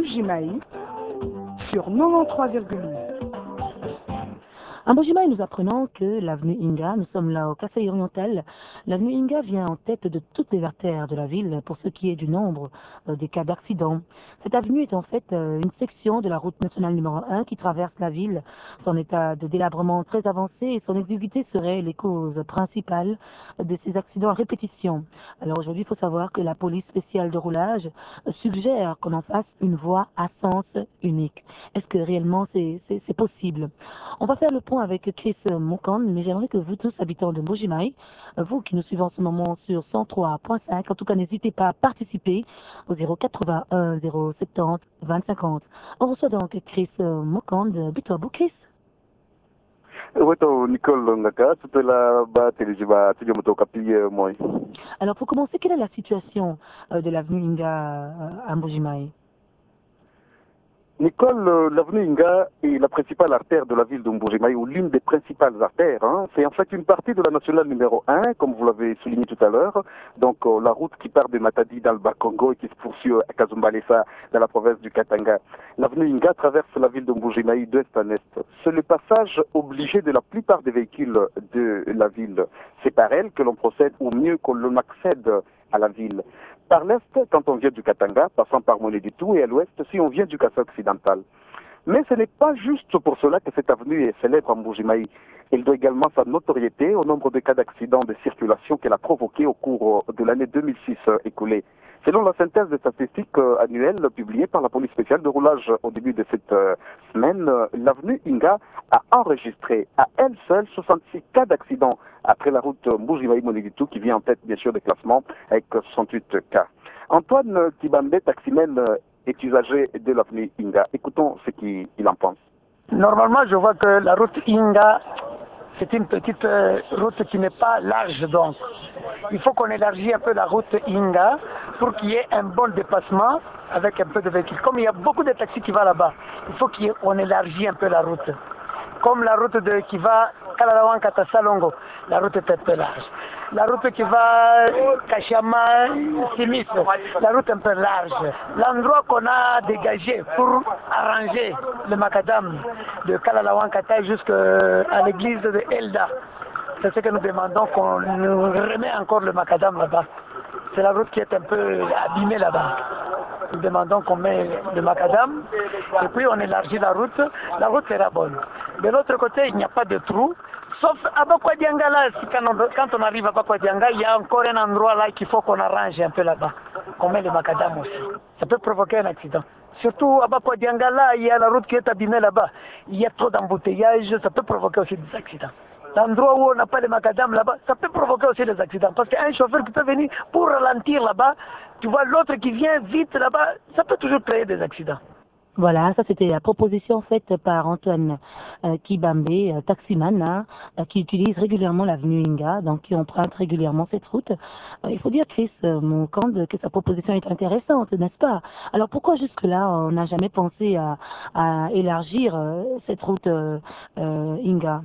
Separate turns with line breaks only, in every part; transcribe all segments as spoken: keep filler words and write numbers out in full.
Mbujimaï sur quatre-vingt-treize virgule huit.
À Mbujimaï, nous apprenons que l'avenue Inga, nous sommes là au Kasaï oriental, l'avenue Inga vient en tête de toutes les artères de la ville pour ce qui est du nombre euh, des cas d'accidents. Cette avenue est en fait euh, une section de la route nationale numéro un qui traverse la ville. Son état de délabrement très avancé et son exiguïté seraient les causes principales de ces accidents à répétition. Alors aujourd'hui, il faut savoir que la police spéciale de roulage suggère qu'on en fasse une voie à sens unique. Est-ce que réellement c'est possible? On va faire le point avec Chris Mokand, mais j'aimerais que vous tous, habitants de Mbujimaï, vous qui nous suivez en ce moment sur cent trois point cinq, en tout cas n'hésitez pas à participer au zéro quatre-vingt-un zéro soixante-dix vingt cinquante. On reçoit donc Chris Mokand. Bito Chris.
Weto Nicole Ngaka, c'était la bas téléjiba Tidiomoto Kapi moi.
Alors pour commencer, quelle est la situation de l'avenue Inga à Mbujimaï?
Nicole, l'avenue Inga est la principale artère de la ville de Mbujimaï, ou l'une des principales artères. Hein. C'est en fait une partie de la nationale numéro un, comme vous l'avez souligné tout à l'heure. Donc euh, la route qui part de Matadi dans le Bas-Congo et qui se poursuit à Kazumbalesa dans la province du Katanga. L'avenue Inga traverse la ville de Mbujimaï d'ouest en est. C'est le passage obligé de la plupart des véhicules de la ville. C'est par elle que l'on procède au mieux que l'on accède à la ville. Par l'est, quand on vient du Katanga, passant par Moné-du-Tout, et à l'ouest, si on vient du Kassai occidental. Mais ce n'est pas juste pour cela que cette avenue est célèbre en Mbujimaï. Elle doit également sa notoriété au nombre de cas d'accidents de circulation qu'elle a provoqués au cours de l'année deux mille six écoulée. Selon la synthèse des statistiques annuelles publiées par la police spéciale de roulage au début de cette semaine, l'avenue Inga a enregistré à elle seule soixante-six cas d'accidents après la route Mbujimaï-Moné-du-Tout qui vient en tête bien sûr des classements avec soixante-huit cas. Antoine Kibambe, taximène, est usager de l'avenue Inga. Écoutons ce qu'il en pense.
Normalement, je vois que la route Inga, c'est une petite route qui n'est pas large donc. Il faut qu'on élargisse un peu la route Inga pour qu'il y ait un bon dépassement avec un peu de véhicules. Comme il y a beaucoup de taxis qui vont là-bas, il faut qu'on élargisse un peu la route. Comme la route de, qui va Kalalawan Katasalongo, la route est un peu large. La route qui va Kachama, Simis, la route est un peu large. L'endroit qu'on a dégagé pour arranger le macadam de Kalalawan Kata jusqu'à l'église de Elda, c'est ce que nous demandons, qu'on nous remet encore le macadam là-bas. C'est la route qui est un peu abîmée là-bas. Nous demandons qu'on met le macadam et puis on élargit la route. La route sera bonne. De l'autre côté, il n'y a pas de trou. Sauf à Bakwadianga là, quand on arrive à Bakwadianga, il y a encore un endroit là qu'il faut qu'on arrange un peu là-bas. Qu'on met le macadam aussi. Ça peut provoquer un accident. Surtout à Bakwadianga là, il y a la route qui est abîmée là-bas. Il y a trop d'embouteillages, ça peut provoquer aussi des accidents. L'endroit où on n'a pas de macadam là-bas, ça peut provoquer aussi des accidents. Parce qu'un chauffeur qui peut venir pour ralentir là-bas, tu vois l'autre qui vient vite là-bas, ça peut toujours créer des accidents.
Voilà, ça c'était la proposition faite par Antoine euh, Kibambe, euh, taximan, hein, euh, qui utilise régulièrement l'avenue Inga, donc qui emprunte régulièrement cette route. Euh, il faut dire, Chris euh, Mokand, que sa proposition est intéressante, n'est-ce pas? Alors pourquoi jusque-là on n'a jamais pensé à, à élargir euh, cette route euh, euh, Inga?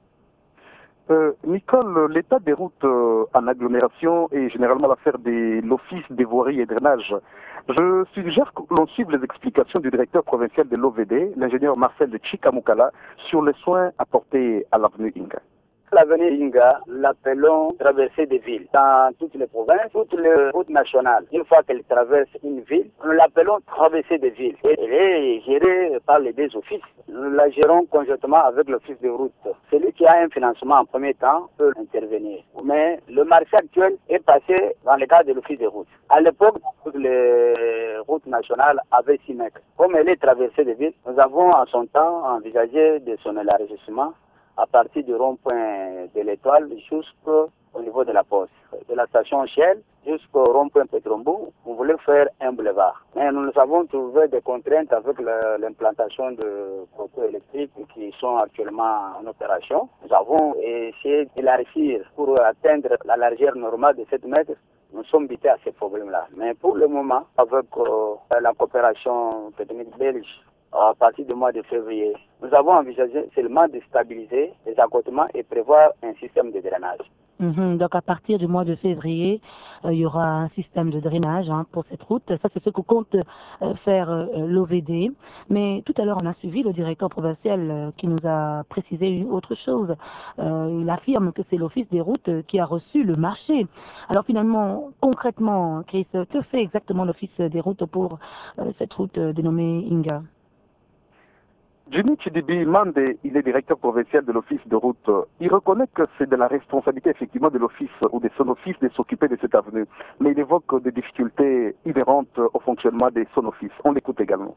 Euh, Nicole, l'état des routes euh, en agglomération est généralement l'affaire de l'Office des voiries et drainage. Je suggère que l'on suive les explications du directeur provincial de l'O V D, l'ingénieur Marcel de Chikamukala, sur les soins apportés à l'avenue Inga.
L'avenue Inga, l'appelons traversée des villes. Dans toutes les provinces, toutes les routes nationales, une fois qu'elle traverse une ville, nous l'appelons traversée des villes. Et elle est gérée par les deux offices. Nous la gérons conjointement avec l'office de route. Celui qui a un financement en premier temps peut intervenir. Mais le marché actuel est passé dans le cadre de l'office de route. À l'époque, toutes les routes nationales avaient six mètres. Comme elle est traversée des villes, nous avons en son temps envisagé de son élargissement à partir du rond-point de l'Étoile jusqu'au niveau de la Poste. De la station Shell jusqu'au rond-point Petrombo, on voulait faire un boulevard. Mais nous avons trouvé des contraintes avec l'implantation de poteaux électriques qui sont actuellement en opération. Nous avons essayé d'élargir pour atteindre la largeur normale de sept mètres. Nous sommes bités à ces problèmes-là. Mais pour le moment, avec euh, la coopération technique belge, à partir du mois de février, nous avons envisagé seulement de stabiliser les accotements et prévoir un système de drainage.
Mhm. Donc à partir du mois de février, euh, il y aura un système de drainage hein, pour cette route. Ça c'est ce que compte euh, faire euh, l'O V D. Mais tout à l'heure on a suivi le directeur provincial euh, qui nous a précisé une autre chose. Euh, il affirme que c'est l'Office des routes euh, qui a reçu le marché. Alors finalement, concrètement, Chris, que fait exactement l'Office des routes pour euh, cette route euh, dénommée Inga?
Jimmy Chidibi Mande, il est directeur provincial de l'office de route. Il reconnaît que c'est de la responsabilité effectivement de l'office ou de son office de s'occuper de cette avenue. Mais il évoque des difficultés inhérentes au fonctionnement de son office. On l'écoute également.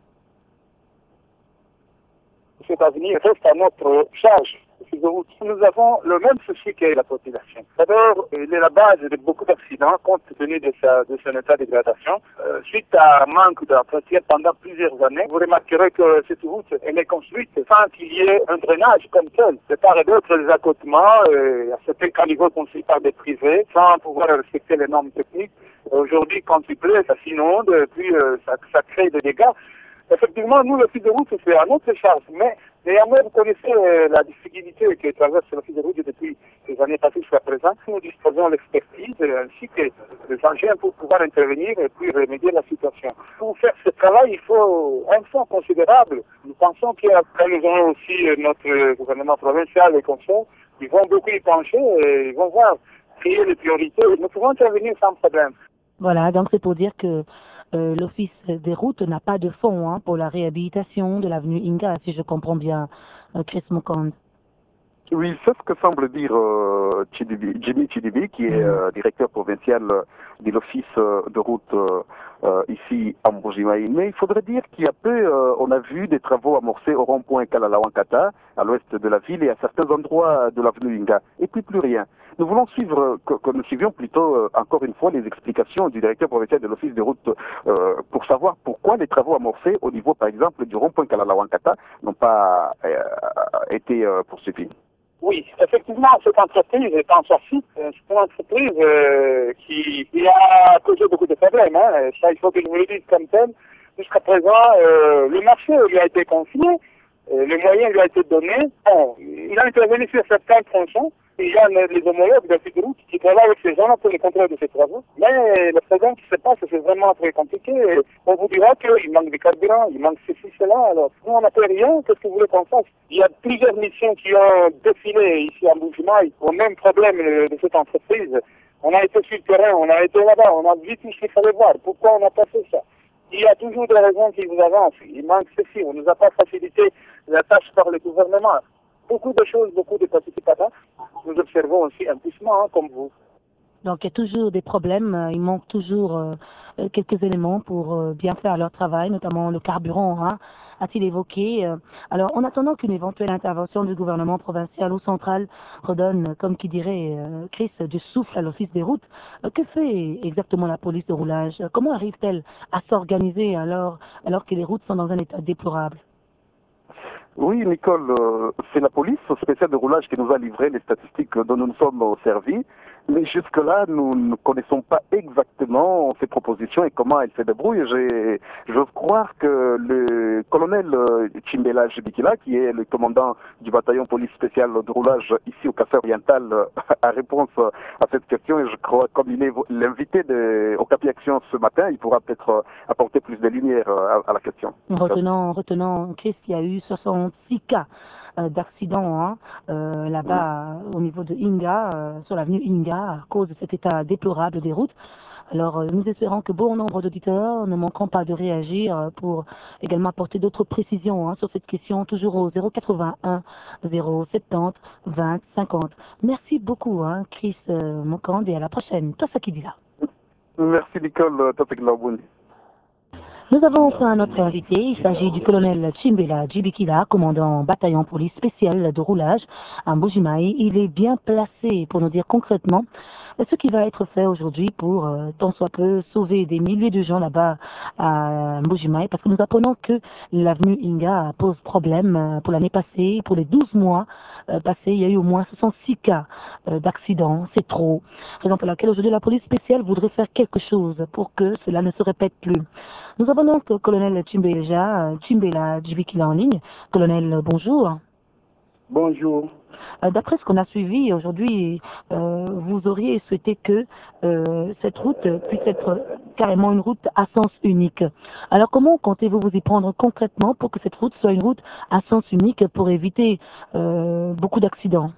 Cette avenue reste à notre charge. Nous avons le même souci que la population. D'abord, il est la base de beaucoup d'accidents compte tenu de, sa, de son état de dégradation. Euh, suite à un manque d'entretien pendant plusieurs années, vous remarquerez que cette route elle est construite sans qu'il y ait un drainage comme tel. De part et d'autre, les accotements, euh, à certains caniveaux construits par des privés, sans pouvoir respecter les normes techniques. Aujourd'hui, quand il pleut, ça s'inonde, puis euh, ça, ça crée des dégâts. Effectivement, nous, l'office de route, c'est à notre charge. Mais néanmoins, vous connaissez euh, la difficulté que traverse l'office de route depuis les années passées jusqu'à présent. Nous disposons de l'expertise euh, ainsi que des engins pour pouvoir intervenir et puis remédier à la situation. Pour faire ce travail, il faut un fonds considérable. Nous pensons qu'après, nous avons aussi euh, notre gouvernement provincial et conseil. Ils vont beaucoup y pencher et ils vont voir, créer les priorités. Nous pouvons intervenir sans problème.
Voilà, donc c'est pour dire que Euh, l'Office des routes n'a pas de fonds hein, pour la réhabilitation de l'avenue Inga, si je comprends bien, euh, Chris Mukand.
Oui, c'est ce que semble dire euh, Chidibi, Jimmy Chidibi, qui est euh, directeur provincial euh, de l'Office euh, de route euh, euh, ici à Mbujimayi. Mais il faudrait dire qu'il y a peu, euh, on a vu des travaux amorcés au rond-point Kalalawankata, à l'ouest de la ville, et à certains endroits de l'avenue Inga. Et puis plus rien. Nous voulons suivre, que, que nous suivions plutôt, euh, encore une fois, les explications du directeur provincial de l'Office des routes euh, pour savoir pourquoi les travaux amorcés au niveau, par exemple, du rond-point Kalalawankata n'ont pas euh, été euh, poursuivis.
Oui, effectivement, cette entreprise est en sortie. C'est une entreprise euh, qui, qui a causé beaucoup de problèmes. Hein. Ça, il faut que je vous le dise comme tel. Jusqu'à présent, euh, le marché lui a été confié, euh, les moyens lui ont été donnés. Bon, il a intervenu sur certains tronçons. Il y a les homologues de cette route qui travaillent avec ces gens pour le contrôle de ces travaux. Mais le problème qui se passe, c'est vraiment très compliqué. On vous dira qu'il manque de carburant, il manque ceci, cela. Alors, nous, on n'a fait rien. Qu'est-ce que vous voulez qu'on fasse? Il y a plusieurs missions qui ont défilé ici à Mbujimayi au même problème de cette entreprise. On a été sur le terrain, on a été là-bas, on a vu tout ce qu'il fallait voir. Pourquoi on n'a pas fait ça? Il y a toujours des raisons qui vous avancent. Il manque ceci. On ne nous a pas facilité la tâche par le gouvernement. Beaucoup de choses, beaucoup de participateurs. Nous observons aussi un poussement, hein, comme vous.
Donc il y a toujours des problèmes, il manque toujours euh, quelques éléments pour euh, bien faire leur travail, notamment le carburant, hein, a-t-il évoqué. Alors en attendant qu'une éventuelle intervention du gouvernement provincial ou central redonne, comme qui dirait euh, Chris, du souffle à l'office des routes, euh, que fait exactement la police de roulage? Comment arrive-t-elle à s'organiser alors, alors que les routes sont dans un état déplorable?
Oui, Nicole, euh, c'est la police spéciale de roulage qui nous a livré les statistiques dont nous nous sommes servis. Mais jusque-là, nous ne connaissons pas exactement ces propositions et comment elles se débrouillent. J'ose croire que le colonel Chimbela Jibikila, qui est le commandant du bataillon police spéciale de roulage ici au Kassai oriental, a réponse à cette question. Et je crois, comme il est l'invité au Capi Action ce matin, il pourra peut-être apporter plus de lumière à, à la question.
Retenant, retenant, Chris, il y a eu soixante-six cas d'accidents hein, euh, là-bas oui. Au niveau de Inga, euh, sur l'avenue Inga, à cause de cet état déplorable des routes. Alors euh, nous espérons que bon nombre d'auditeurs ne manqueront pas de réagir euh, pour également apporter d'autres précisions hein, sur cette question, toujours au zéro quatre-vingt-un zéro soixante-dix vingt cinquante. Merci beaucoup hein, Chris euh, Mukand, et à la prochaine. Toi, ça qui dit là.
Merci Nicole, Topek-Laobouni.
Nous avons enfin notre invité, il s'agit du colonel Chimbela Jibikila, commandant bataillon police spécial de roulage à Mbujimayi. Il est bien placé pour nous dire concrètement ce qui va être fait aujourd'hui pour, euh, tant soit peu, sauver des milliers de gens là-bas à Mbujimayi, parce que nous apprenons que l'avenue Inga pose problème pour l'année passée, pour les douze mois euh, passés, il y a eu au moins soixante-six cas euh, d'accidents, c'est trop. Raison pour laquelle aujourd'hui la police spéciale voudrait faire quelque chose pour que cela ne se répète plus. Nous avons donc le colonel Chimbela, Chimbela Jibikila en ligne. Colonel, bonjour.
Bonjour.
Euh, D'après ce qu'on a suivi aujourd'hui, euh, vous auriez souhaité que euh, cette route puisse être carrément une route à sens unique. Alors comment comptez-vous vous y prendre concrètement pour que cette route soit une route à sens unique pour éviter euh, beaucoup d'accidents?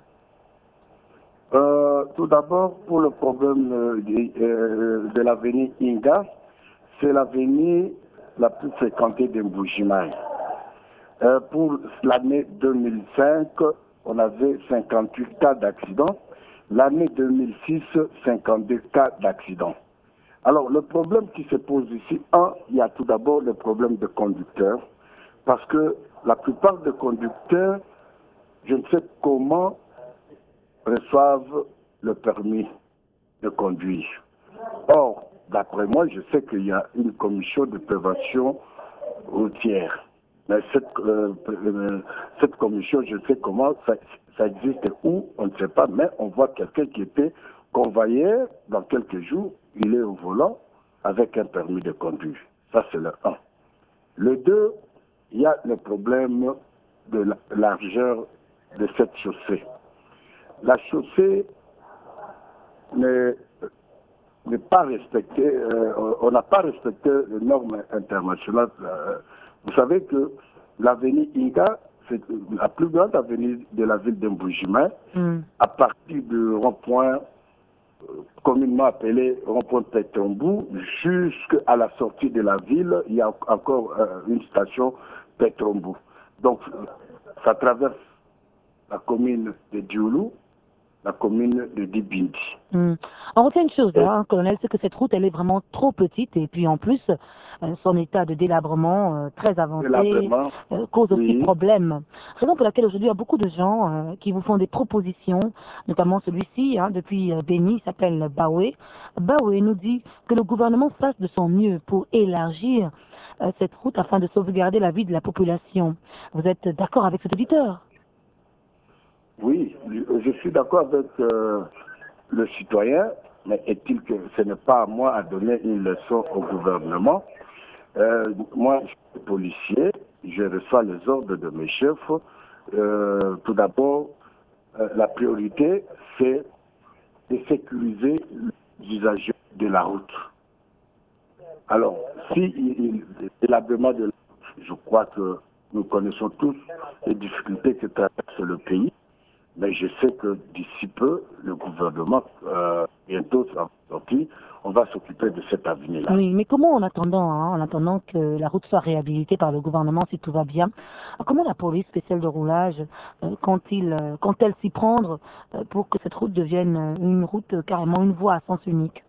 Euh, tout d'abord, pour le problème euh, de, euh, de l'avenue Inga, c'est l'avenue la plus fréquentée de Mbuji-Mayi. Euh, pour l'année deux mille cinq, on avait cinquante-huit cas d'accidents. L'année deux mille six, cinquante-deux cas d'accidents. Alors, le problème qui se pose ici, un, il y a tout d'abord le problème de conducteurs, parce que la plupart des conducteurs, je ne sais comment, reçoivent le permis de conduire. Or, d'après moi, je sais qu'il y a une commission de prévention routière. Mais cette, euh, euh, cette commission, je sais comment, ça, ça existe où, on ne sait pas, mais on voit quelqu'un qui était convoyeur dans quelques jours, il est au volant avec un permis de conduire. Ça, c'est le un. Le deux, il y a le problème de la largeur de cette chaussée. La chaussée n'est pas respectée, euh, on n'a pas respecté les normes internationales. Euh, vous savez que l'avenue Inga, c'est la plus grande avenue de la ville de Mbuji-Mayi, mm. à partir du rond-point euh, communément appelé rond-point Petrombu, jusqu'à la sortie de la ville, il y a encore euh, une station Petrombu. Donc, ça traverse la commune de Dioulou, la commune de Dibindi.
Mmh. On retient une chose, hein, colonel, c'est que cette route, elle est vraiment trop petite et puis en plus, euh, son état de délabrement euh, très avancé euh, cause aussi oui. problème. Raison pour laquelle aujourd'hui, il y a beaucoup de gens euh, qui vous font des propositions, notamment celui-ci, hein, depuis euh, Béni, il s'appelle Baoué. Baoué nous dit que le gouvernement fasse de son mieux pour élargir euh, cette route afin de sauvegarder la vie de la population. Vous êtes d'accord avec cet auditeur?
Oui, je suis d'accord avec euh, le citoyen, mais est-il que ce n'est pas à moi à donner une leçon au gouvernement? euh, Moi, je suis policier, je reçois les ordres de mes chefs. Euh, tout d'abord, euh, la priorité, c'est de sécuriser les usagers de la route. Alors, si l'élaboration de la route, je crois que nous connaissons tous les difficultés que traverse le pays. Mais je sais que d'ici peu, le gouvernement, euh, bientôt sorti, on va s'occuper de cette avenue-là.
Oui, mais comment en attendant, hein, en attendant que la route soit réhabilitée par le gouvernement, si tout va bien, comment la police spéciale de roulage euh, compte-t-il, euh, compte-t-elle s'y prendre euh, pour que cette route devienne une route, euh, carrément une voie à sens unique?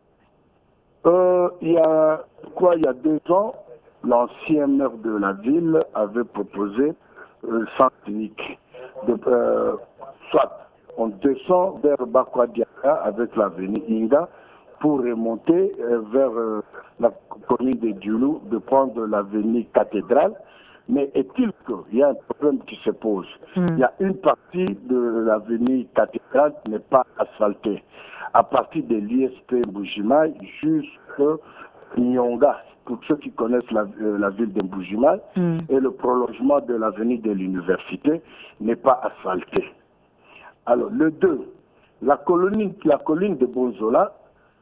euh, Il y a quoi, il y a deux ans, l'ancien maire de la ville avait proposé euh, sens unique. De, euh, soit on descend vers Bakwadiaka avec l'avenue Inga pour remonter euh, vers euh, la commune de Dioulou, de prendre l'avenue Cathédrale. Mais est-il qu'il y a un problème qui se pose? mm. Il y a une partie de l'avenue Cathédrale qui n'est pas asphaltée. À partir de l'I S P Mbuji-Mayi jusqu'à Nyonga, pour ceux qui connaissent la, euh, la ville de Mbuji-Mayi, mm. et le prolongement de l'avenue de l'université n'est pas asphalté. Alors, le deux, la colline, la colline de Bonzola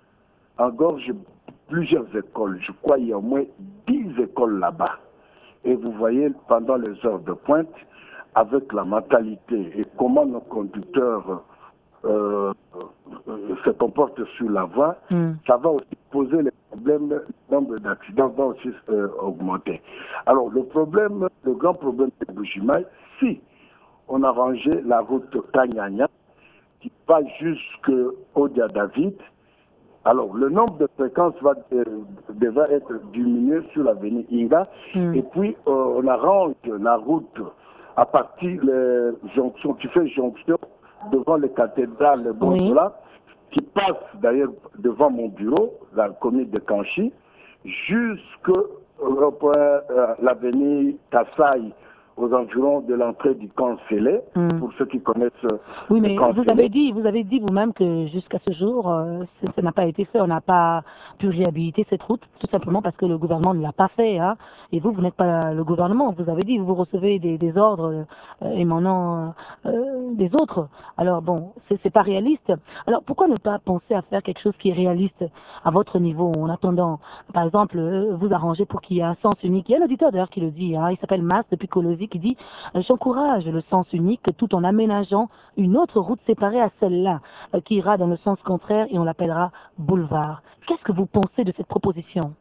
engorge plusieurs écoles. Je crois qu'il y a au moins dix écoles là-bas. Et vous voyez, pendant les heures de pointe, avec la mentalité et comment nos conducteurs euh, euh, se comportent sur la voie, mm. ça va aussi poser les problèmes, le nombre d'accidents va aussi euh, augmenter. Alors, le problème, le grand problème de Mbuji-Mayi, si on a rangé la route Kanyanya, qui va jusqu'au Dia David. Alors, le nombre de fréquences va, euh, devra être diminué sur l'avenue Inga. Mm. Et puis, euh, on arrange la route à partir des jonctions, qui fait jonction devant les cathédrales de Bonzola, oui. qui passe d'ailleurs devant mon bureau, la commune de Kanchi, jusqu'à euh, l'avenue Kassai,
aux environs de l'entrée du camp Sélé,
Mm.
pour ceux qui connaissent euh,
Oui,
le
mais
camp
vous
Sélé.
avez dit, vous avez dit vous-même que jusqu'à ce jour, euh, ça ça n'a pas été fait. On n'a pas pu réhabiliter cette route, tout simplement parce que le gouvernement ne l'a pas fait. Hein. Et vous, vous n'êtes pas le gouvernement. Vous avez dit, vous recevez des, des ordres euh, émanant euh, des autres. Alors bon, c'est c'est pas réaliste. Alors pourquoi ne pas penser à faire quelque chose qui est réaliste à votre niveau en attendant, par exemple, euh, vous arranger pour qu'il y ait un sens unique. Il y a un auditeur d'ailleurs qui le dit. Hein, il s'appelle Mas depuis Colosie qui dit euh, j'encourage le sens unique tout en aménageant une autre route séparée à celle-là, euh, qui ira dans le sens contraire et on l'appellera boulevard. Qu'est-ce que vous pensez de cette proposition?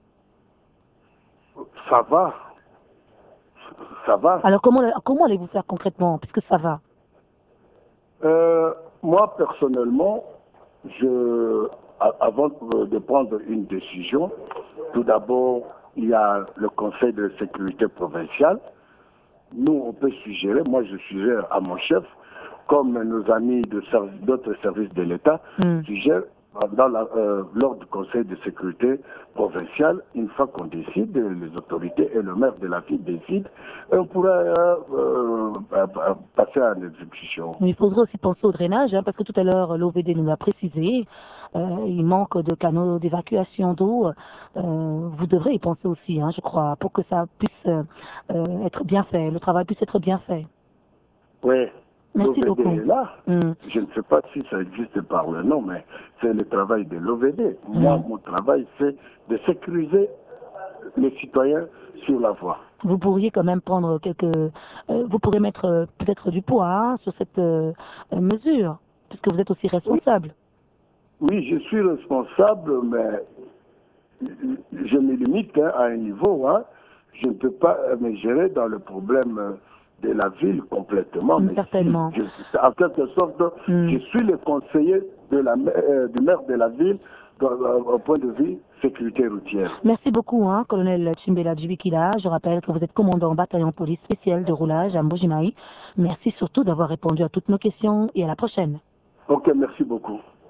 Ça va. Ça va.
Alors comment, comment allez-vous faire concrètement, puisque ça va?
Euh, moi, personnellement, je, a- avant de prendre une décision, tout d'abord, il y a le Conseil de sécurité provinciale. Nous, on peut suggérer, moi je suggère à mon chef, comme nos amis de serv- d'autres services de l'État,
Mm.
suggèrent dans la, euh, lors du Conseil de sécurité provinciale, une fois qu'on décide, les autorités et le maire de la ville décident, on pourra euh, euh, euh, passer à l'exécution.
Mais il faudrait aussi penser au drainage, hein, parce que tout à l'heure, l'O V D nous l'a précisé, euh, il manque de canaux d'évacuation d'eau. Euh, vous devrez y penser aussi, hein, je crois, pour que ça puisse euh, euh, être bien fait, le travail puisse être bien fait.
Oui,
Merci
l'O V D
beaucoup.
est là.
Mm.
Je ne sais pas si ça existe par le nom, mais c'est le travail de l'O V D. Moi,
Mm.
mon travail, c'est de sécuriser les citoyens sur la voie.
Vous pourriez quand même prendre quelques... euh, vous pourrez mettre euh, peut-être du poids hein, sur cette euh, euh, mesure, puisque vous êtes aussi responsable.
Oui, je suis responsable, mais je me limite hein, à un niveau. Hein. Je ne peux pas me gérer dans le problème euh, de la ville complètement.
Mm,
mais
certainement.
si je- en quelque sorte,
Mm.
je suis le conseiller de la, ma- euh, du maire de la ville dans- euh, au point de vue sécurité routière.
Merci beaucoup, hein, colonel Chimbela Djibikila. Je rappelle que vous êtes commandant bataillon police spécial de roulage à Mbujimayi. Merci surtout d'avoir répondu à toutes nos questions et à la prochaine.
Ok, merci beaucoup.